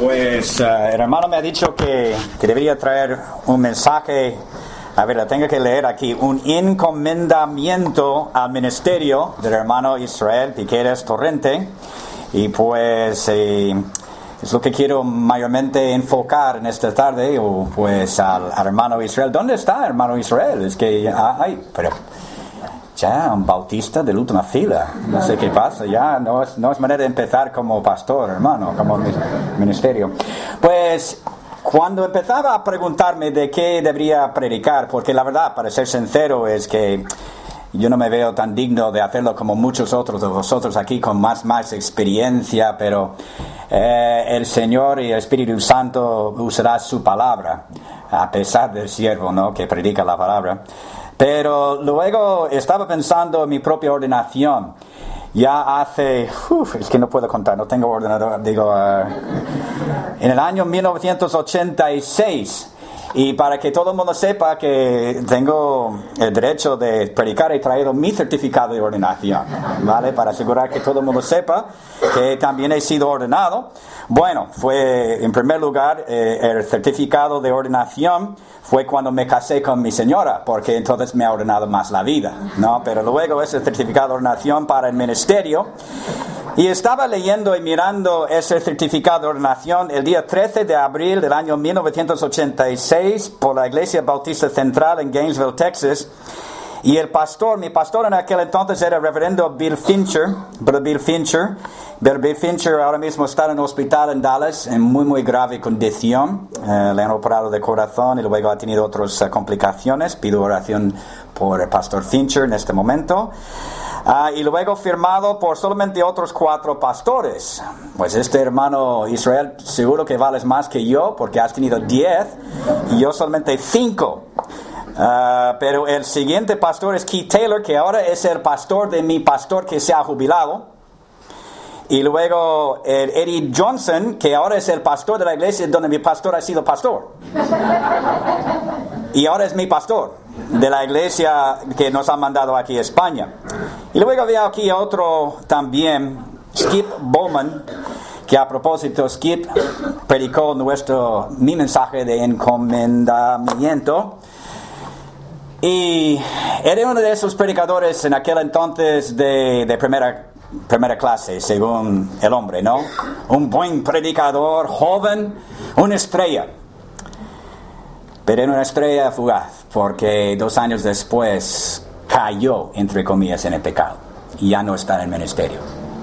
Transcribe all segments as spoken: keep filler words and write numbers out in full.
Pues uh, el hermano me ha dicho que, que debería traer un mensaje, a ver, la tengo que leer aquí, un encomendamiento al ministerio del hermano Israel Piqueras Torrente, y pues eh, es lo que quiero mayormente enfocar en esta tarde, o pues al, al hermano Israel. ¿Dónde está hermano Israel? Es que, ay, pero ya un bautista de la última fila, no sé qué pasa, ya no es, no es manera de empezar como pastor, hermano, como ministerio. Pues cuando empezaba a preguntarme de qué debería predicar, porque la verdad, para ser sincero, es que yo no me veo tan digno de hacerlo como muchos otros de vosotros aquí con más, más experiencia, pero eh, el Señor y el Espíritu Santo usará su palabra, a pesar del siervo, ¿no?, que predica la palabra. Pero luego estaba pensando en mi propia ordenación. Ya hace, uf, es que no puedo contar, no tengo ordenador, digo, uh, en el año mil novecientos ochenta y seis. Y para que todo el mundo sepa que tengo el derecho de predicar, he traído mi certificado de ordenación, ¿vale? Para asegurar que todo el mundo sepa que también he sido ordenado. Bueno, fue en primer lugar eh, el certificado de ordenación fue cuando me casé con mi señora, porque entonces me ha ordenado más la vida, ¿no? Pero luego ese certificado de ordenación para el ministerio. Y estaba leyendo y mirando ese certificado de ordenación el día trece de abril del año mil novecientos ochenta y seis por la Iglesia Bautista Central en Gainesville, Texas. Y el pastor, mi pastor en aquel entonces era el reverendo Bill Fincher, Brother Bill Fincher. Brother Bill Fincher ahora mismo está en un hospital en Dallas en muy muy grave condición. Eh, le han operado de corazón y luego ha tenido otras uh, complicaciones. Pido oración por el pastor Fincher en este momento. Uh, y luego firmado por solamente otros cuatro pastores. Pues este hermano Israel, seguro que vales más que yo, porque has tenido diez y yo solamente cinco. Uh, pero el siguiente pastor es Keith Taylor, que ahora es el pastor de mi pastor que se ha jubilado. Y luego el Eddie Johnson, que ahora es el pastor de la iglesia donde mi pastor ha sido pastor. Y ahora es mi pastor de la iglesia que nos ha mandado aquí a España. Y luego había aquí otro también, Skip Bowman, que a propósito Skip predicó nuestro, mi mensaje de encomendamiento. Y era uno de esos predicadores en aquel entonces de, de primera, primera clase, según el hombre, ¿no? Un buen predicador, joven, una estrella. Pero era una estrella fugaz, porque dos años después cayó, entre comillas, en el pecado. Y ya no está en el ministerio.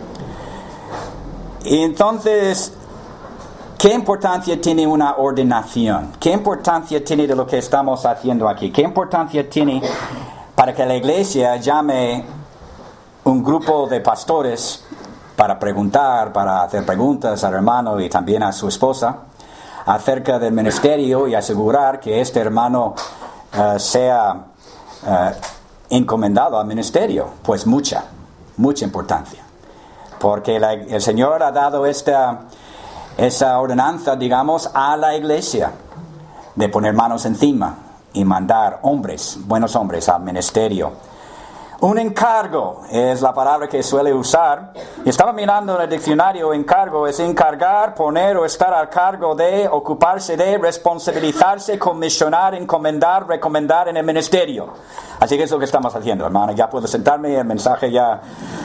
Y entonces, ¿qué importancia tiene una ordenación? ¿Qué importancia tiene de lo que estamos haciendo aquí? ¿Qué importancia tiene para que la iglesia llame un grupo de pastores para preguntar, para hacer preguntas al hermano y también a su esposa acerca del ministerio y asegurar que este hermano uh, sea uh, encomendado al ministerio? Pues mucha, mucha importancia. Porque la, el Señor ha dado esta... esa ordenanza, digamos, a la iglesia de poner manos encima y mandar hombres, buenos hombres al ministerio. Un encargo es la palabra que suele usar. Estaba mirando en el diccionario, encargo es encargar, poner o estar al cargo de, ocuparse de, responsabilizarse, comisionar, encomendar, recomendar en el ministerio. Así que es lo que estamos haciendo, hermano. Ya puedo sentarme, el mensaje ya...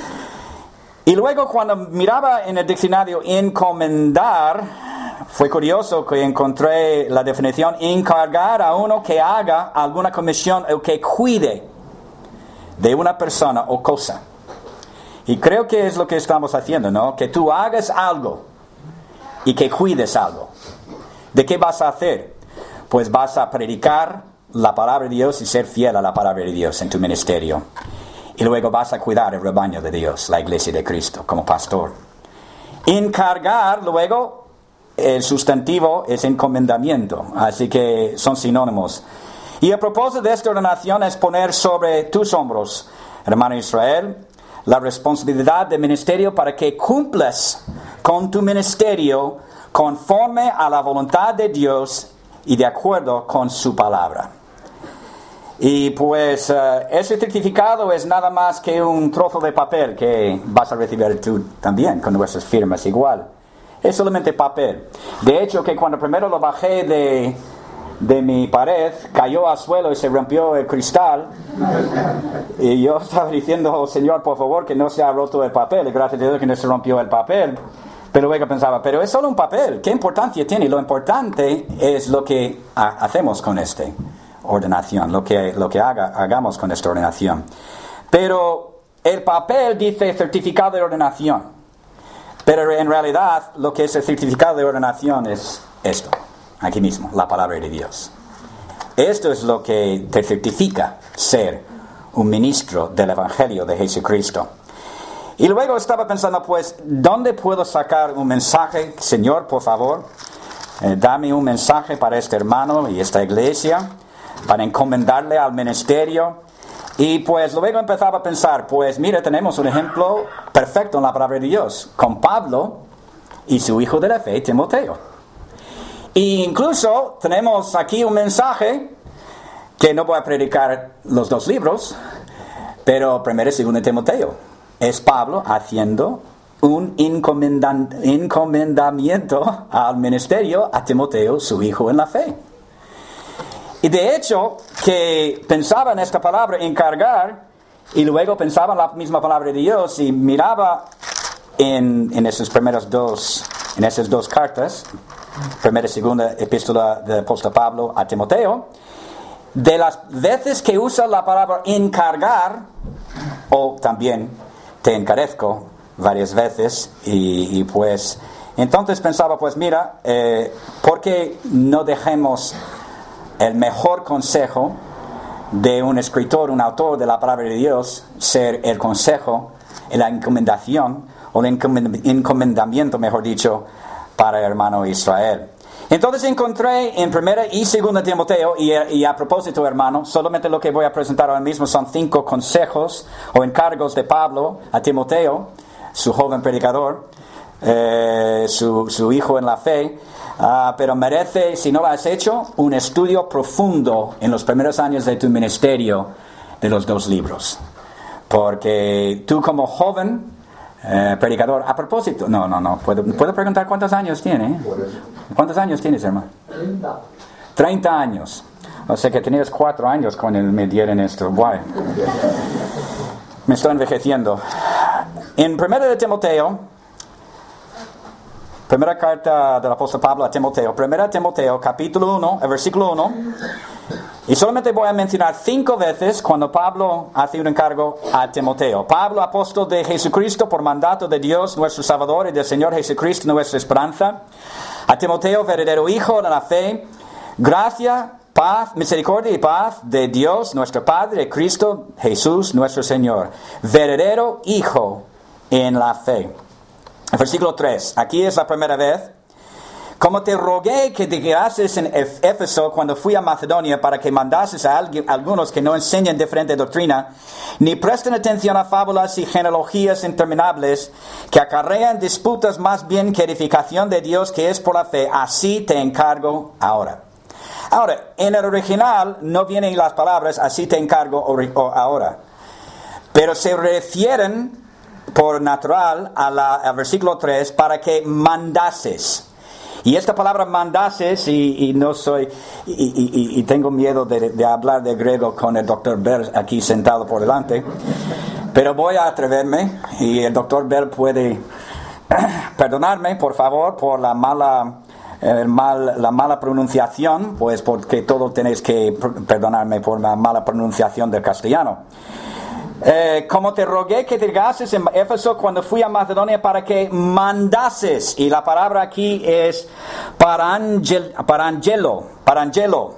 Y luego cuando miraba en el diccionario encomendar, fue curioso que encontré la definición encargar a uno que haga alguna comisión o que cuide de una persona o cosa. Y creo que es lo que estamos haciendo, ¿no? Que tú hagas algo y que cuides algo. ¿De qué vas a hacer? Pues vas a predicar la palabra de Dios y ser fiel a la palabra de Dios en tu ministerio. Y luego vas a cuidar el rebaño de Dios, la iglesia de Cristo, como pastor. Encargar, luego, el sustantivo es encomendamiento. Así que son sinónimos. Y el propósito de esta ordenación es poner sobre tus hombros, hermano Israel, la responsabilidad del ministerio para que cumplas con tu ministerio conforme a la voluntad de Dios y de acuerdo con su palabra. Y pues uh, ese certificado es nada más que un trozo de papel que vas a recibir tú también con nuestras firmas igual. es solamente papel. De hecho, que cuando primero lo bajé de, de mi pared, cayó al suelo y se rompió el cristal. Y yo estaba diciendo, oh, Señor, por favor, que no se ha roto el papel. Y gracias a Dios que no se rompió el papel. Pero luego pensaba, pero es solo un papel. ¿Qué importancia tiene? Lo importante es lo que ha- hacemos con esta ordenación, lo que, lo que haga, hagamos con esta ordenación. Pero el papel dice certificado de ordenación. Pero en realidad lo que es el certificado de ordenación es esto, aquí mismo, la palabra de Dios. Esto es lo que te certifica ser un ministro del Evangelio de Jesucristo. Y luego estaba pensando, pues, ¿dónde puedo sacar un mensaje? Señor, por favor, eh, dame un mensaje para este hermano y esta iglesia, para encomendarle al ministerio. Y pues luego empezaba a pensar, pues mira, tenemos un ejemplo perfecto en la palabra de Dios, con Pablo y su hijo de la fe, Timoteo. E incluso tenemos aquí un mensaje, que no voy a predicar los dos libros, pero primero y segundo Timoteo. Es Pablo haciendo un encomendan- encomendamiento al ministerio a Timoteo, su hijo en la fe. Y de hecho, que pensaba en esta palabra, encargar, y luego pensaba en la misma palabra de Dios, y miraba en, en esas primeras dos, en esas dos cartas, primera y segunda epístola del apóstol Pablo a Timoteo, de las veces que usa la palabra encargar, o también te encarezco varias veces, y, y pues entonces pensaba, pues mira, eh, ¿por qué no dejemos el mejor consejo de un escritor, un autor de la palabra de Dios, ser el consejo, la encomendación, o el encomendamiento, mejor dicho, para el hermano Israel? Entonces encontré en primera y segunda Timoteo, y, y a propósito, hermano, solamente lo que voy a presentar ahora mismo son cinco consejos o encargos de Pablo a Timoteo, su joven predicador, eh, su, su hijo en la fe, uh, pero merece, si no lo has hecho, un estudio profundo en los primeros años de tu ministerio de los dos libros. Porque tú como joven Eh, predicador, a propósito, no, no, no, ¿puedo, ¿puedo preguntar cuántos años tiene? ¿Cuántos años tienes, hermano? treinta. treinta años. O sea que tenías cuatro años cuando me dieron esto. Guay. Me estoy envejeciendo. En primera de Timoteo, primera carta del apóstol Pablo a Timoteo, primera de Timoteo, capítulo uno, el versículo uno, y solamente voy a mencionar cinco veces cuando Pablo hace un encargo a Timoteo. Pablo, apóstol de Jesucristo, por mandato de Dios, nuestro Salvador, y del Señor Jesucristo, nuestra esperanza. A Timoteo, verdadero hijo en la fe, gracia, paz, misericordia y paz de Dios, nuestro Padre, de Cristo Jesús, nuestro Señor. Verdadero hijo en la fe. Versículo tres. Aquí es la primera vez. Como te rogué que te quedases en Éfeso cuando fui a Macedonia para que mandases a algunos que no enseñan diferente doctrina, ni presten atención a fábulas y genealogías interminables que acarrean disputas más bien que edificación de Dios que es por la fe, así te encargo ahora. Ahora, en el original no vienen las palabras así te encargo ahora, pero se refieren por natural a la, al versículo tres para que mandases. Y esta palabra mandases, y, y no soy, y, y, y tengo miedo de, de hablar de griego con el doctor Bell aquí sentado por delante, pero voy a atreverme, y el doctor Bell puede perdonarme, por favor, por la mala, el mal, la mala pronunciación, pues porque todos tenéis que perdonarme por la mala pronunciación del castellano. Eh, como te rogué que te llegases en Éfeso cuando fui a Macedonia para que mandases, y la palabra aquí es parangel, parangelo, parangelo.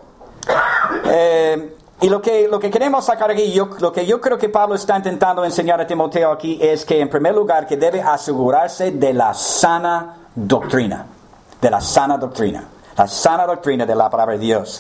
Eh, y lo que, lo que queremos sacar aquí, yo, lo que yo creo que Pablo está intentando enseñar a Timoteo aquí es que en primer lugar que debe asegurarse de la sana doctrina, de la sana doctrina, la sana doctrina de la palabra de Dios.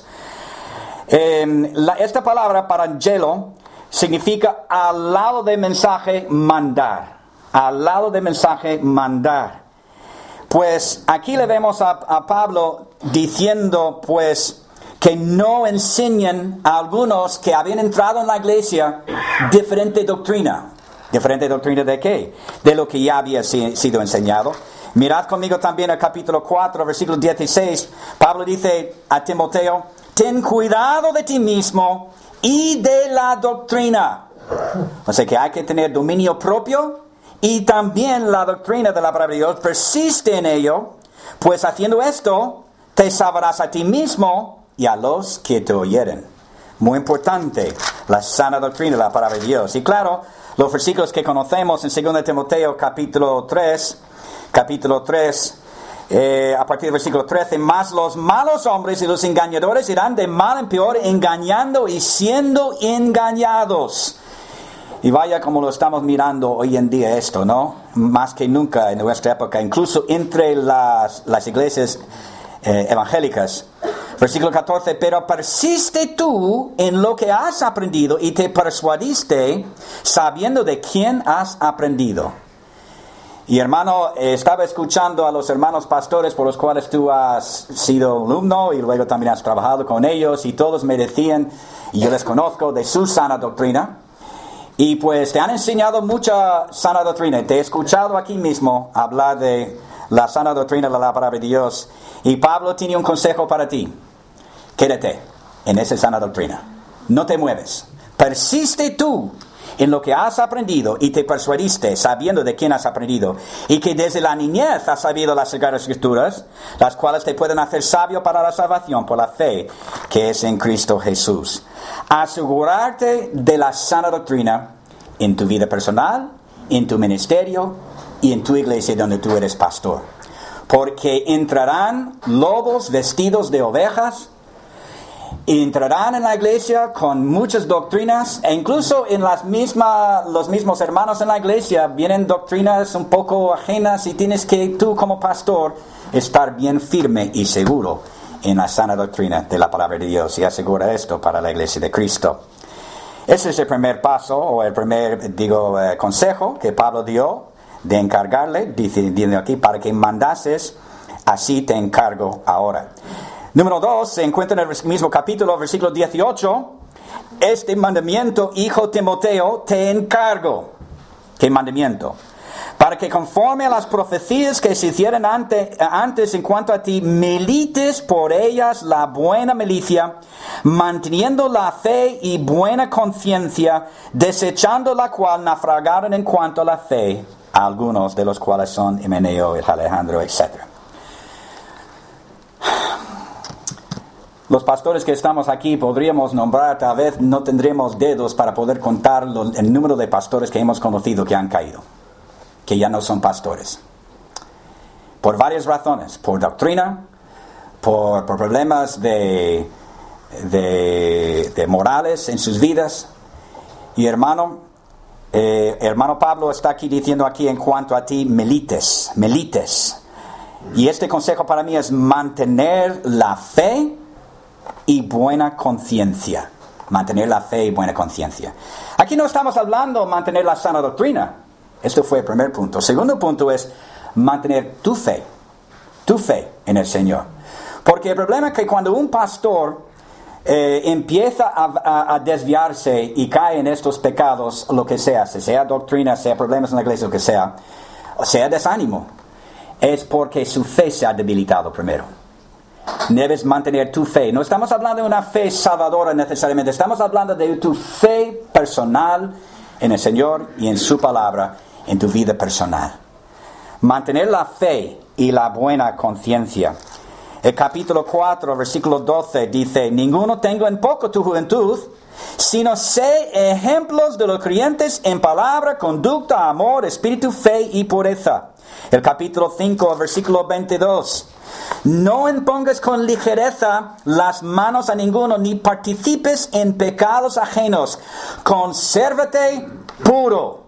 Eh, la, esta palabra parangelo significa al lado del mensaje mandar. Al lado del mensaje mandar. Pues aquí le vemos a, a Pablo diciendo pues que no enseñan a algunos que habían entrado en la iglesia diferente doctrina. ¿Diferente doctrina de qué? De lo que ya había si, sido enseñado. Mirad conmigo también el capítulo cuatro, versículo dieciséis. Pablo dice a Timoteo, ten cuidado de ti mismo y de la doctrina. O sea que hay que tener dominio propio y también la doctrina de la palabra de Dios. Persiste en ello, pues haciendo esto te salvarás a ti mismo y a los que te oyeren. Muy importante, la sana doctrina de la palabra de Dios. Y claro, los versículos que conocemos en segundo Timoteo capítulo tres, capítulo tres, eh, a partir del versículo trece, más los malos hombres y los engañadores irán de mal en peor, engañando y siendo engañados. Y vaya como lo estamos mirando hoy en día esto, ¿no? Más que nunca en nuestra época, incluso entre las, las iglesias eh, evangélicas. Versículo catorce, pero persiste tú en lo que has aprendido y te persuadiste sabiendo de quién has aprendido. Y hermano, eh, estaba escuchando a los hermanos pastores por los cuales tú has sido alumno y luego también has trabajado con ellos y todos me decían, y yo les conozco, de su sana doctrina. Y pues te han enseñado mucha sana doctrina. Te he escuchado aquí mismo hablar de la sana doctrina de la palabra de Dios. Y Pablo tiene un consejo para ti. Quédate en esa sana doctrina. No te mueves. Persiste tú en lo que has aprendido y te persuadiste sabiendo de quién has aprendido. Y que desde la niñez has sabido las sagradas escrituras, las cuales te pueden hacer sabio para la salvación por la fe que es en Cristo Jesús. Asegurarte de la sana doctrina en tu vida personal, en tu ministerio y en tu iglesia donde tú eres pastor. Porque entrarán lobos vestidos de ovejas, entrarán en la iglesia con muchas doctrinas, e incluso en las mismas, los mismos hermanos en la iglesia vienen doctrinas un poco ajenas y tienes que tú como pastor estar bien firme y seguro en la sana doctrina de la palabra de Dios y asegura esto para la iglesia de Cristo. Ese es el primer paso o el primer, digo, eh, consejo que Pablo dio de encargarle, diciendo aquí, para que mandases, así te encargo ahora. Número dos, se encuentra en el mismo capítulo, versículo dieciocho, este mandamiento, hijo Timoteo, te encargo. ¿Qué mandamiento? Para que conforme a las profecías que se hicieron ante, antes en cuanto a ti, milites por ellas la buena milicia, manteniendo la fe y buena conciencia, desechando la cual naufragaron en cuanto a la fe, a algunos de los cuales son Himeneo, Alejandro, etcétera. Los pastores que estamos aquí podríamos nombrar, tal vez no tendremos dedos para poder contar el número de pastores que hemos conocido que han caído, que ya no son pastores. Por varias razones, por doctrina, por, por problemas de, de, de morales en sus vidas. Y hermano, eh, hermano Pablo está aquí diciendo aquí en cuanto a ti, milites, milites. Y este consejo para mí es mantener la fe y buena conciencia. Mantener la fe y buena conciencia. Aquí no estamos hablando de mantener la sana doctrina. Esto fue el primer punto. El segundo punto es mantener tu fe. Tu fe en el Señor. Porque el problema es que cuando un pastor eh, empieza a, a, a desviarse y cae en estos pecados, lo que sea, sea doctrina, sea problemas en la iglesia, lo que sea, sea desánimo, es porque su fe se ha debilitado primero. Debes mantener tu fe. No estamos hablando de una fe salvadora necesariamente. Estamos hablando de tu fe personal en el Señor y en su palabra, en tu vida personal. Mantener la fe y la buena conciencia. El capítulo cuatro, versículo doce dice, ninguno tengo en poco tu juventud, sino sé ejemplos de los creyentes en palabra, conducta, amor, espíritu, fe y pureza. El capítulo cinco, versículo veintidós. No impongas con ligereza las manos a ninguno, ni participes en pecados ajenos. Consérvate puro.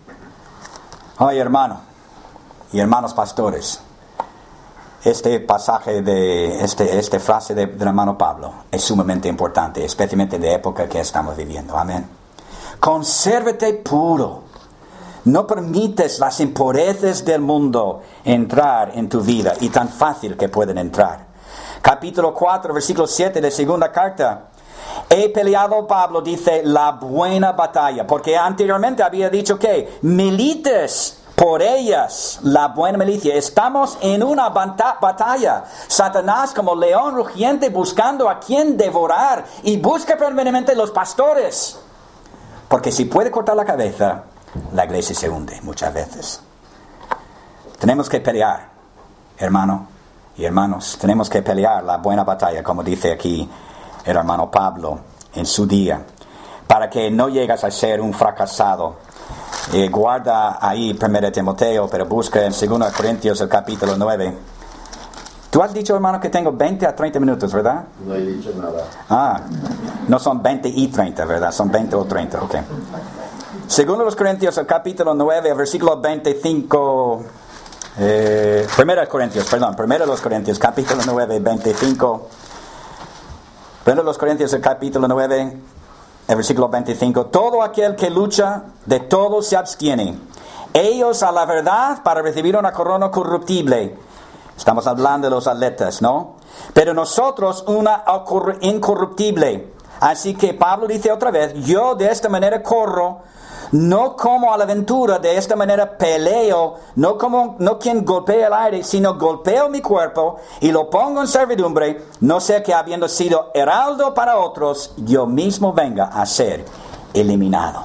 Ay, hermano y hermanos pastores, este pasaje de este, esta frase de, del hermano Pablo es sumamente importante, especialmente de la época que estamos viviendo. Amén. Consérvate puro. No permites las impurezas del mundo entrar en tu vida, y tan fácil que pueden entrar. Capítulo cuatro, versículo siete de segunda carta. He peleado, Pablo dice, la buena batalla, porque anteriormente había dicho que milites por ellas la buena milicia. Estamos en una bata- batalla. Satanás como león rugiente buscando a quien devorar y busca permanentemente los pastores. Porque si puede cortar la cabeza, la iglesia se hunde muchas veces. Tenemos que pelear, hermano y hermanos. Tenemos que pelear la buena batalla, como dice aquí el hermano Pablo en su día, para que no llegues a ser un fracasado. Eh, guarda ahí primero Timoteo, pero busca en segunda Corintios el capítulo nueve. Tú has dicho, hermano, que tengo veinte a treinta minutos, ¿verdad? No he dicho nada. Ah, no son veinte y treinta, ¿verdad? Son veinte o treinta, ok. Segundo los Corintios el capítulo nueve, versículo veinticinco... Eh, primero Corintios, perdón, primero los Corintios, capítulo nueve, veinticinco. Primero los Corintios, el capítulo nueve, el versículo veinticinco. Todo aquel que lucha, de todo se abstiene. Ellos a la verdad para recibir una corona corruptible. Estamos hablando de los atletas, ¿no? Pero nosotros una incorruptible. Así que Pablo dice otra vez, yo de esta manera corro, no como a la aventura, de esta manera peleo, no como no quien golpea el aire, sino golpeo mi cuerpo y lo pongo en servidumbre, no sea que habiendo sido heraldo para otros, yo mismo venga a ser eliminado.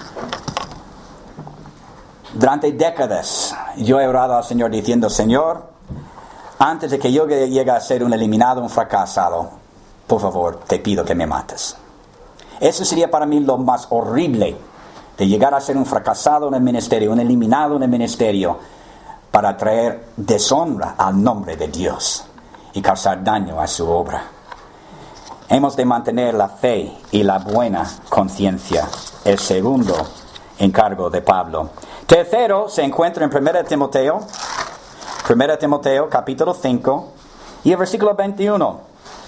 Durante décadas yo he orado al Señor diciendo, Señor, antes de que yo llegue a ser un eliminado, un fracasado, por favor, te pido que me mates. Eso sería para mí lo más horrible, de llegar a ser un fracasado en el ministerio, un eliminado en el ministerio, para traer deshonra al nombre de Dios y causar daño a su obra. Hemos de mantener la fe y la buena conciencia, el segundo encargo de Pablo. Tercero se encuentra en primera Timoteo, primera Timoteo capítulo cinco y el versículo veintiuno.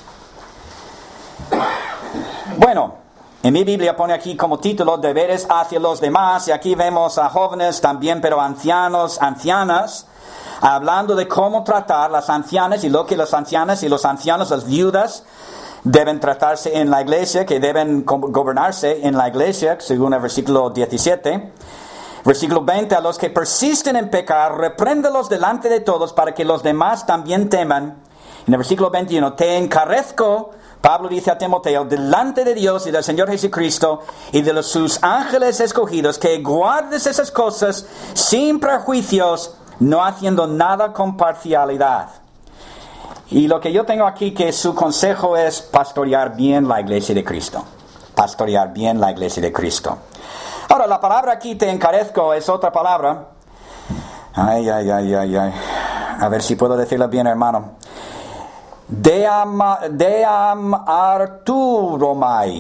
Bueno, en mi Biblia pone aquí como título, deberes hacia los demás, y aquí vemos a jóvenes también, pero ancianos, ancianas, hablando de cómo tratar las ancianas y lo que las ancianas y los ancianos, las viudas, deben tratarse en la iglesia, que deben gobernarse en la iglesia, según el versículo diecisiete. Versículo veinte, a los que persisten en pecar, repréndelos delante de todos para que los demás también teman. En el versículo veintiuno, te encarezco, Pablo dice a Timoteo, delante de Dios y del Señor Jesucristo y de los, sus ángeles escogidos, que guardes esas cosas sin prejuicios, no haciendo nada con parcialidad. Y lo que yo tengo aquí, que su consejo es pastorear bien la iglesia de Cristo. Pastorear bien la iglesia de Cristo. Ahora, la palabra aquí, te encarezco, es otra palabra. Ay, ay, ay, ay, ay. A ver si puedo decirlo bien, hermano. Deam, deam Arturomai.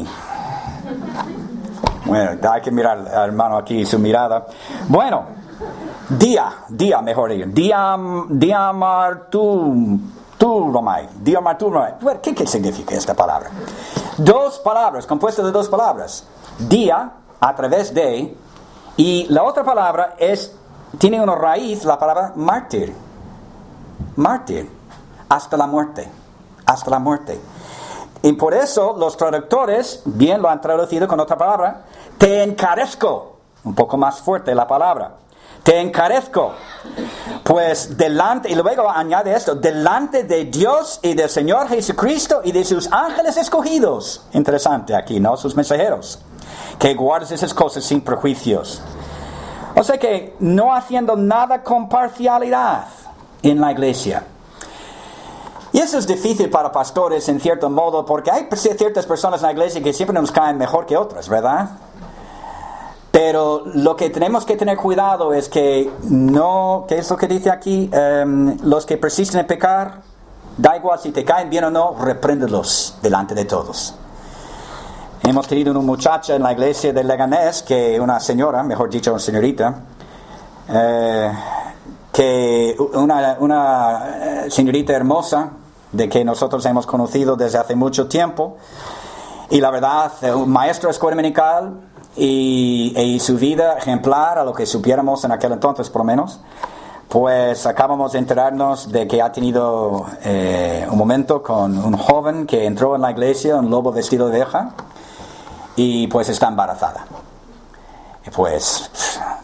Bueno, hay que mirar al hermano aquí su mirada. Bueno, día, día mejor dicho. Diam, diam Arturomai. Diam Arturomai. ¿Qué, ¿Qué significa esta palabra? Dos palabras, compuestas de dos palabras. Día, a través de, y la otra palabra es, tiene una raíz, la palabra mártir. Mártir. Hasta la muerte, hasta la muerte. Y por eso los traductores bien lo han traducido con otra palabra, te encarezco, un poco más fuerte la palabra, te encarezco, pues delante, y luego añade esto, delante de Dios y del Señor Jesucristo y de sus ángeles escogidos, interesante aquí, ¿no? Sus mensajeros, que guardes esas cosas sin prejuicios. O sea que no haciendo nada con parcialidad en la iglesia. Y eso es difícil para pastores en cierto modo, porque hay ciertas personas en la iglesia que siempre nos caen mejor que otras, ¿verdad? Pero lo que tenemos que tener cuidado es que no, ¿qué es lo que dice aquí? Um, los que persisten en pecar, da igual si te caen bien o no, repréndelos delante de todos. Hemos tenido una muchacha en la iglesia de Leganés, que una señora, mejor dicho, una señorita, eh, que una, una señorita hermosa, de que nosotros hemos conocido desde hace mucho tiempo, y la verdad, un maestro de escuela dominical, y, y su vida ejemplar a lo que supiéramos en aquel entonces por lo menos, pues acabamos de enterarnos de que ha tenido eh, un momento con un joven que entró en la iglesia, un lobo vestido de oveja, y pues está embarazada. Y pues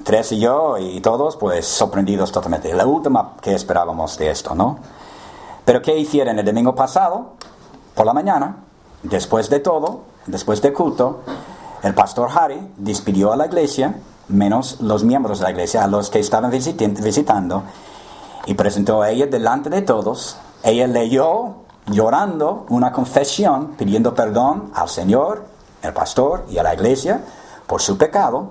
Tres y yo y todos, pues sorprendidos totalmente. La última que esperábamos de esto, ¿no? Pero ¿qué hicieron el domingo pasado? Por la mañana, después de todo, después del culto, el pastor Harry despidió a la iglesia, menos los miembros de la iglesia, a los que estaban visitando, y presentó a ella delante de todos. Ella leyó, llorando, una confesión, pidiendo perdón al Señor, al pastor y a la iglesia por su pecado.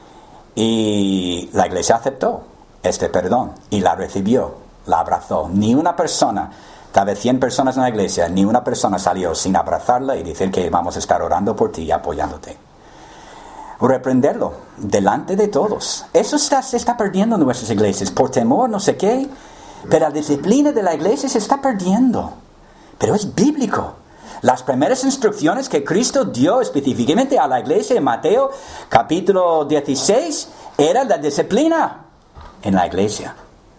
Y la iglesia aceptó este perdón y la recibió, la abrazó. Ni una persona, tal vez cien personas en la iglesia, ni una persona salió sin abrazarla y decir que vamos a estar orando por ti y apoyándote. Reprenderlo delante de todos. Eso está, se está perdiendo en nuestras iglesias por temor, no sé qué. Pero la disciplina de la iglesia se está perdiendo. Pero es bíblico. Las primeras instrucciones que Cristo dio específicamente a la iglesia en Mateo capítulo dieciséis era la disciplina en la iglesia.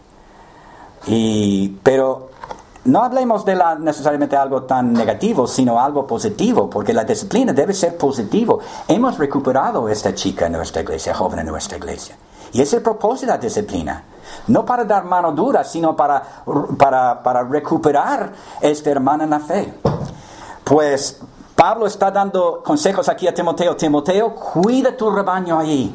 Y, pero no hablemos de la, necesariamente algo tan negativo, sino algo positivo, porque la disciplina debe ser positivo. Hemos recuperado a esta chica en nuestra iglesia, joven en nuestra iglesia. Y es el propósito de la disciplina. No para dar mano dura, sino para, para, para recuperar a esta hermana en la fe. Pues Pablo está dando consejos aquí a Timoteo. Timoteo, cuida tu rebaño allí.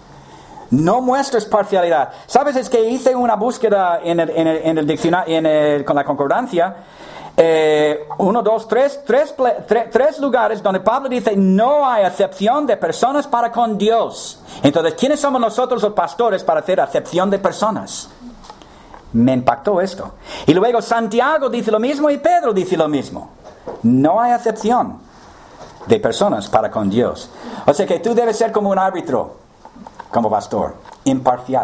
No muestres parcialidad. ¿Sabes? Es que hice una búsqueda en el, en el, en el diccionario, en el, con la concordancia. Eh, uno, dos, tres, tres, tres, tres lugares donde Pablo dice no hay acepción de personas para con Dios. Entonces, ¿quiénes somos nosotros los pastores para hacer acepción de personas? Me impactó esto. Y luego Santiago dice lo mismo y Pedro dice lo mismo. No hay acepción de personas para con Dios. O sea que tú debes ser como un árbitro, como pastor, imparcial,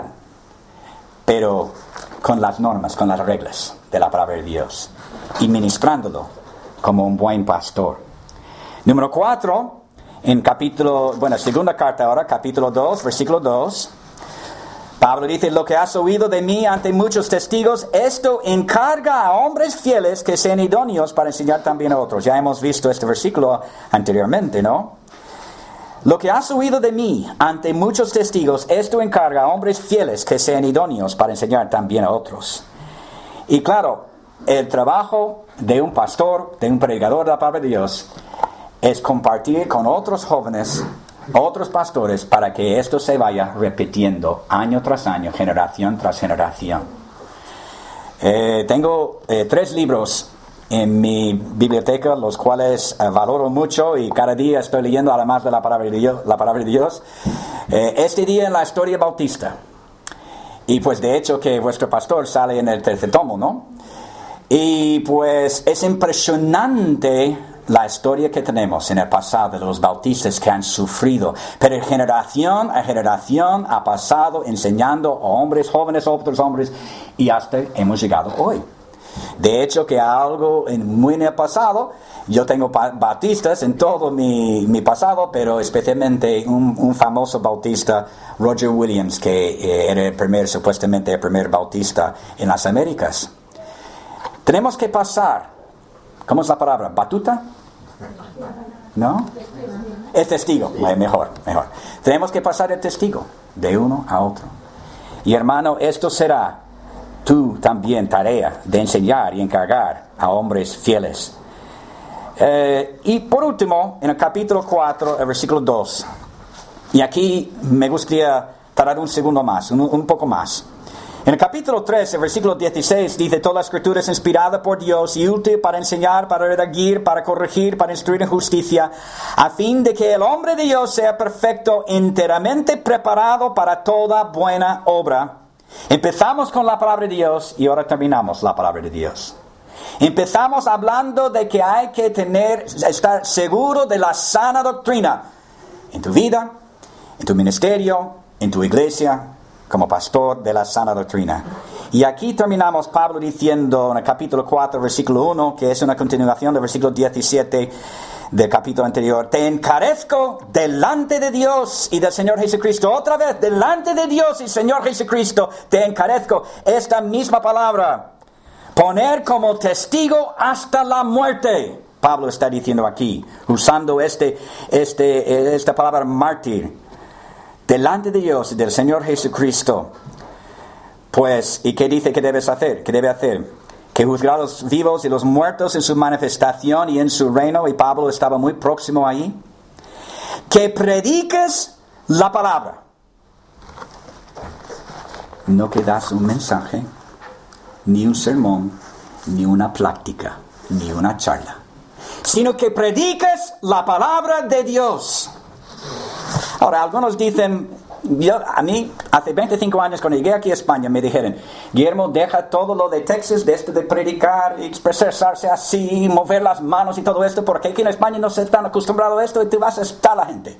pero con las normas, con las reglas de la palabra de Dios, y ministrándolo como un buen pastor. Número cuatro, en capítulo, bueno, segunda carta ahora, capítulo dos, versículo dos. Pablo dice, lo que has oído de mí ante muchos testigos, esto encarga a hombres fieles que sean idóneos para enseñar también a otros. Ya hemos visto este versículo anteriormente, ¿no? Lo que has oído de mí ante muchos testigos, esto encarga a hombres fieles que sean idóneos para enseñar también a otros. Y claro, el trabajo de un pastor, de un predicador de la palabra de Dios, es compartir con otros jóvenes, otros pastores, para que esto se vaya repitiendo año tras año, generación tras generación. Eh, tengo eh, tres libros en mi biblioteca, los cuales eh, valoro mucho y cada día estoy leyendo además de la palabra de Dios. La palabra de Dios. Eh, este día en la historia bautista. Y pues de hecho que vuestro pastor sale en el tercer tomo, ¿no? Y pues es impresionante la historia que tenemos en el pasado de los bautistas que han sufrido, pero generación a generación ha pasado enseñando a hombres, jóvenes, a otros hombres, y hasta hemos llegado hoy. De hecho que algo en, muy en el pasado, yo tengo pa- bautistas en todo mi, mi pasado, pero especialmente un, un famoso bautista, Roger Williams, que eh, era el primer, supuestamente el primer bautista en las Américas. Tenemos que pasar, ¿cómo es la palabra? ¿Batuta? ¿No? Es testigo, mejor, mejor. Tenemos que pasar el testigo de uno a otro. Y hermano, esto será tú también tarea de enseñar y encargar a hombres fieles. Eh, y por último, en el capítulo cuatro, el versículo dos. Y aquí me gustaría tardar un segundo más, un, un poco más. En el capítulo tres, el versículo dieciséis, dice, toda la escritura es inspirada por Dios y útil para enseñar, para redarguir, para corregir, para instruir en justicia, a fin de que el hombre de Dios sea perfecto, enteramente preparado para toda buena obra. Empezamos con la palabra de Dios y ahora terminamos la palabra de Dios. Empezamos hablando de que hay que tener, estar seguro de la sana doctrina en tu vida, en tu ministerio, en tu iglesia, como pastor de la sana doctrina. Y aquí terminamos Pablo diciendo en el capítulo cuatro, versículo uno, que es una continuación del versículo diecisiete del capítulo anterior. Te encarezco delante de Dios y del Señor Jesucristo. Otra vez, delante de Dios y Señor Jesucristo, te encarezco. Esta misma palabra, poner como testigo hasta la muerte. Pablo está diciendo aquí, usando este, este, esta palabra mártir. delante de Dios y del Señor Jesucristo. Pues, ¿y qué dice que debes hacer? ¿Qué debe hacer? Que juzgar a los vivos y los muertos en su manifestación y en su reino, y Pablo estaba muy próximo ahí. Que prediques la palabra. No que das un mensaje, ni un sermón, ni una plática, ni una charla, sino que prediques la palabra de Dios. Ahora, algunos dicen, yo, a mí, hace veinticinco años cuando llegué aquí a España, me dijeron, Guillermo, deja todo lo de Texas, de esto de predicar, expresarse así, mover las manos y todo esto, porque aquí en España no se están acostumbrados a esto y te vas a asustar a la gente.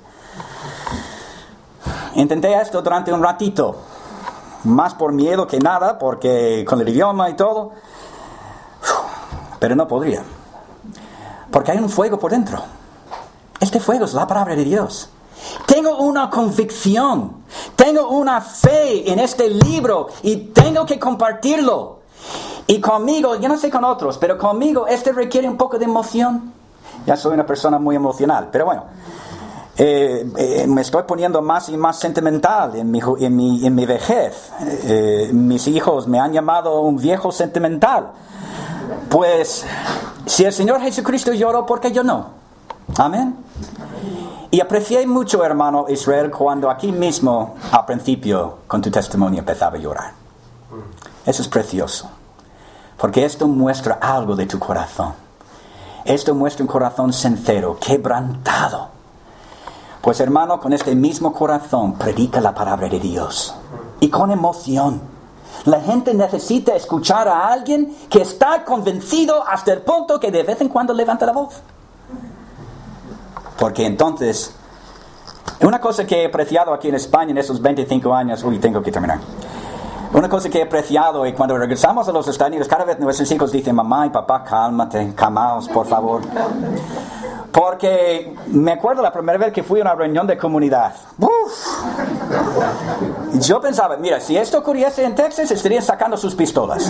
Intenté esto durante un ratito, más por miedo que nada, porque con el idioma y todo, pero no podría, porque hay un fuego por dentro. Este fuego es la palabra de Dios. Tengo una convicción, tengo una fe en este libro y tengo que compartirlo. Y conmigo, yo no sé con otros, pero conmigo este requiere un poco de emoción. Ya soy una persona muy emocional, pero bueno, eh, eh, me estoy poniendo más y más sentimental en mi, en mi, en mi vejez. Eh, mis hijos me han llamado un viejo sentimental. Pues, si el Señor Jesucristo lloró, ¿por qué yo no? Amén. Y aprecié mucho, hermano Israel, cuando aquí mismo, al principio, con tu testimonio empezaba a llorar. Eso es precioso. Porque esto muestra algo de tu corazón. Esto muestra un corazón sincero, quebrantado. Pues, hermano, con este mismo corazón, predica la palabra de Dios. Y con emoción. La gente necesita escuchar a alguien que está convencido hasta el punto que de vez en cuando levanta la voz. Porque entonces, una cosa que he apreciado aquí en España en esos veinticinco años, uy, tengo que terminar. Una cosa que he apreciado, y cuando regresamos a los Estados Unidos, cada vez nuestros hijos dicen, mamá y papá, cálmate, calmaos, por favor. Porque me acuerdo la primera vez que fui a una reunión de comunidad. Uf. Yo pensaba, mira, si esto ocurriese en Texas, estarían sacando sus pistolas.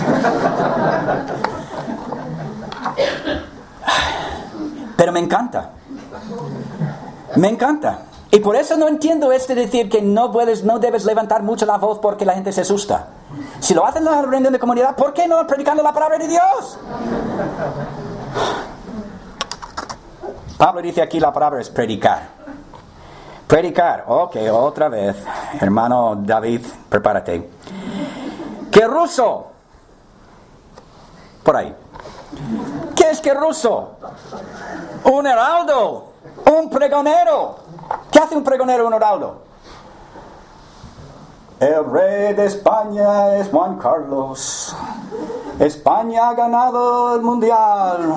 Pero me encanta. Me encanta. Y por eso no entiendo este decir que no puedes, no debes levantar mucho la voz porque la gente se asusta. Si lo hacen en la reunión de comunidad, ¿por qué no predicando la palabra de Dios? Pablo dice aquí la palabra es predicar. Predicar. Ok, otra vez. Hermano David, prepárate. ¿Qué ruso? Por ahí. ¿Qué es que ruso? Un heraldo. Un pregonero. ¿Qué hace un pregonero y un heraldo? El rey de España es Juan Carlos. España ha ganado el mundial.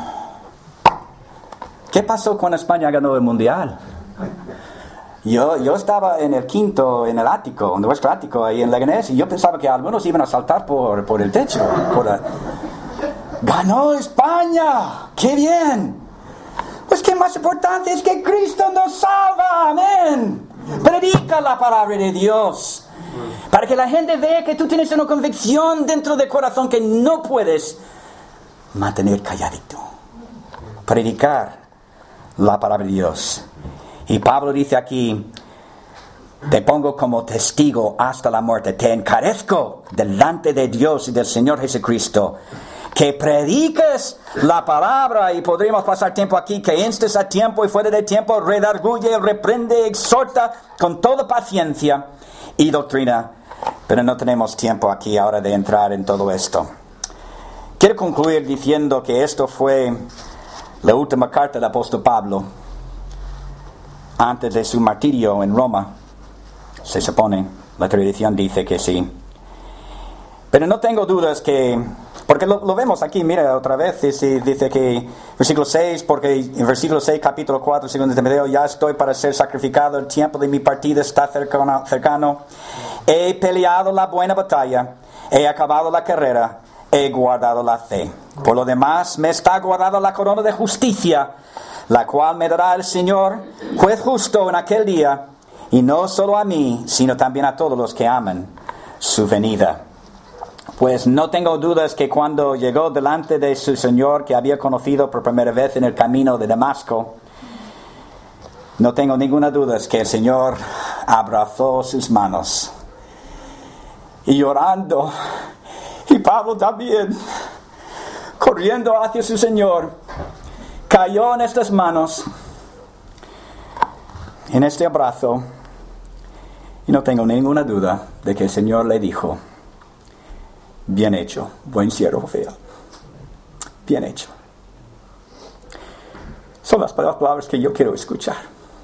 ¿Qué pasó cuando España ganó el mundial? Yo, yo estaba en el quinto, en el ático, en nuestro ático, ahí en Leganés, y yo pensaba que algunos iban a saltar por, por el techo. Por la... ¡Ganó España! ¡Qué bien! Pues qué más importante es que Cristo nos salva. ¡Amén! Predica la palabra de Dios. Para que la gente vea que tú tienes una convicción dentro del corazón que no puedes mantener calladito. Predicar la palabra de Dios. Y Pablo dice aquí, te pongo como testigo hasta la muerte, te encarezco delante de Dios y del Señor Jesucristo, que prediques la palabra. Y podríamos pasar tiempo aquí, que instes a tiempo y fuera de tiempo, redarguye, reprende, exhorta con toda paciencia y doctrina. Pero no tenemos tiempo aquí ahora de entrar en todo esto. Quiero concluir diciendo que esto fue la última carta del apóstol Pablo antes de su martirio en Roma. Se supone, la tradición dice que sí. Pero no tengo dudas que, porque lo, lo vemos aquí, mira otra vez, dice, dice que versículo seis, porque en versículo seis, capítulo cuatro, segundo Timoteo, ya estoy para ser sacrificado, el tiempo de mi partida está cercano, cercano. He peleado la buena batalla, he acabado la carrera, he guardado la fe. Por lo demás, me está guardada la corona de justicia, la cual me dará el Señor, juez justo en aquel día, y no solo a mí, sino también a todos los que aman su venida. Pues no tengo dudas que cuando llegó delante de su Señor, que había conocido por primera vez en el camino de Damasco, no tengo ninguna duda que el Señor abrazó sus manos y llorando, y Pablo también, corriendo hacia su Señor, cayó en estas manos, en este abrazo, y no tengo ninguna duda de que el Señor le dijo: bien hecho, buen siervo fiel. Bien hecho. Son las palabras que yo quiero escuchar.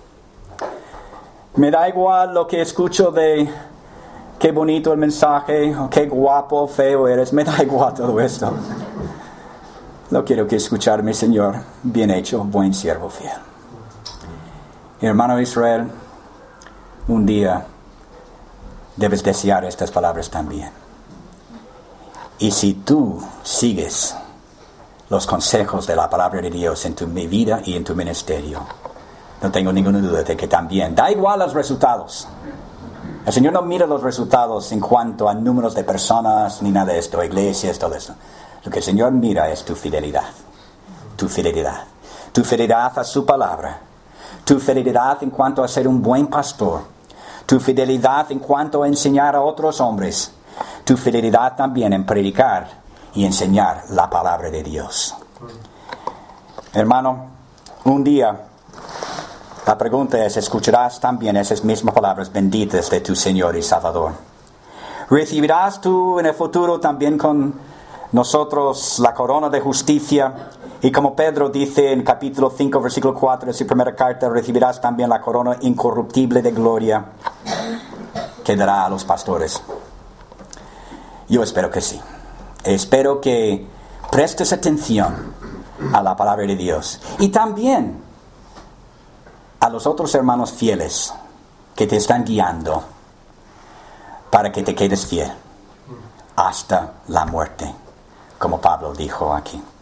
Me da igual lo que escucho de qué bonito el mensaje, o qué guapo, feo eres. Me da igual todo esto. Lo quiero que escuchar, mi Señor. Bien hecho, buen siervo fiel. Hermano Israel, un día debes desear estas palabras también. Y si tú sigues los consejos de la palabra de Dios en tu vida y en tu ministerio, no tengo ninguna duda de que también, da igual los resultados. El Señor no mira los resultados en cuanto a números de personas, ni nada de esto, iglesias, todo eso. Lo que el Señor mira es tu fidelidad. Tu fidelidad. Tu fidelidad a su palabra. Tu fidelidad en cuanto a ser un buen pastor. Tu fidelidad en cuanto a enseñar a otros hombres. Tu fidelidad también en predicar y enseñar la palabra de Dios. Hermano, un día, la pregunta es, ¿escucharás también esas mismas palabras benditas de tu Señor y Salvador? ¿Recibirás tú en el futuro también con nosotros la corona de justicia? Y como Pedro dice en capítulo cinco, versículo cuatro de su primera carta, recibirás también la corona incorruptible de gloria que dará a los pastores. Yo espero que sí. Espero que prestes atención a la palabra de Dios. Y también a los otros hermanos fieles que te están guiando para que te quedes fiel hasta la muerte, como Pablo dijo aquí.